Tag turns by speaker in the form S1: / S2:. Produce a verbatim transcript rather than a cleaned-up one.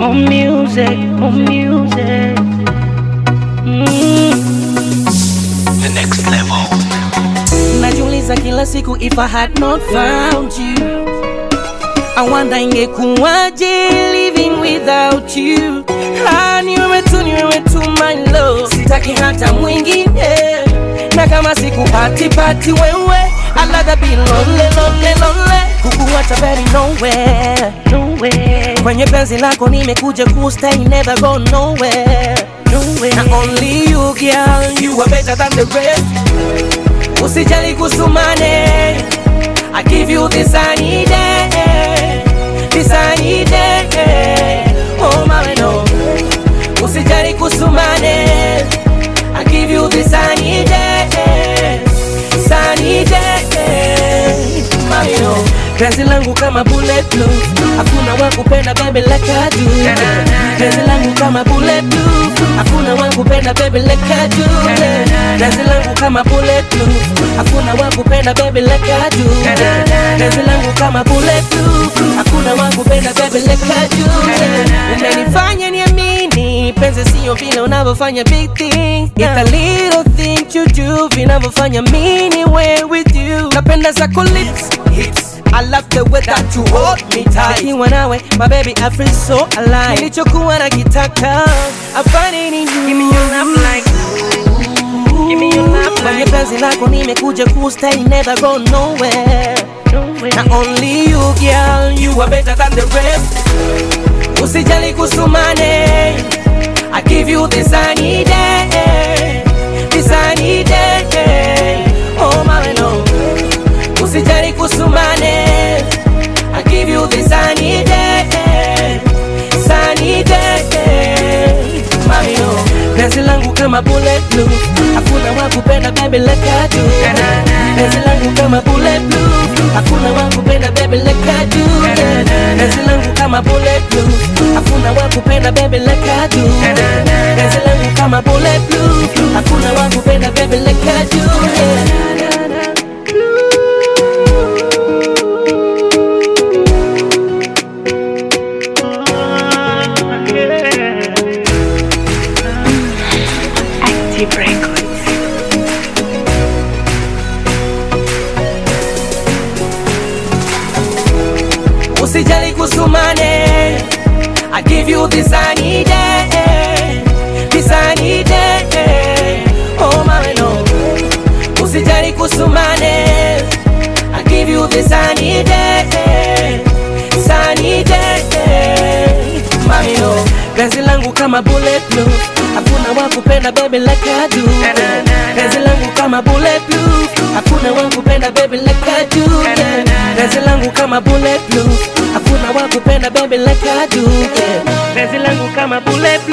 S1: More music, more music. Mm.
S2: The next level.
S3: Najiuliza kila siku if I had not found you, I wonder ingekuwaje living without you. Ah, ni wewe tu, ni wewe tu my love, sitaki hata mwingine. Na kama siku pati pati wewe, I'd rather be lonely, lonely, lonely. Kukuacha baby nowhere, nowhere. Kwenye penzi lako nimekuja kustay, never go nowhere, nowhere. Na only you girl, you are better than the rest. Usijali kusumane, I give you this I need it, this I need it. Oh my no, usijali kusumane, I give you this I need it, this I need it. Mami no, penzi langu kama bulletproof, hakuna wakupenda baby like I do. Penzi langu kama bulletproof, hakuna wakupenda baby like I do. Penzi langu kama bulletproof, hakuna wakupenda baby like I do. Penzi langu kama bulletproof, hakuna wakupenda baby like I do. Umenifanya niamini penzi sio vile unavyofanya big things. It's a little thing you do vinavyofanya mimi niwe with you. Napenda zako lips, hips, I love the way that you hold me tight. Nikiwa nawe, my baby, I feel so alive. Nilichokuwa nakitaka, I find it in you.
S1: Give me your love like, give me your love like.
S3: Kwenye penzi lako nimekuja kustay, never go nowhere, nowhere. Na only you girl, you are better than the rest. Usijali kusumane, I give you this I need it, this I need it. Oh my no, usijali kusumane, I give you this I need it, this I need it. Mami no, penzi langu kama bulletproof, hakuna wakupenda baby like I do. Penzi langu kama bulletproof, hakuna wakupenda baby like I do. Penzi langu kama bulletproof, hakuna wakupenda baby like I do. Penzi langu kama bulletproof, hakuna wakupenda baby like I do.
S1: Active Records.
S3: Usijali kusumane, I give you this I need it, this I need it. Oh my no, usijali kusumane, I give you this I need it, this I need it. Mami no, penzi langu kama bulletproof, hakuna wakupenda baby like I do. Penzi langu kama bulletproof, hakuna wakupenda baby like I do. Penzi langu kama bulletproof, hakuna wakupenda baby like I do. Penzi langu kama bulletproof.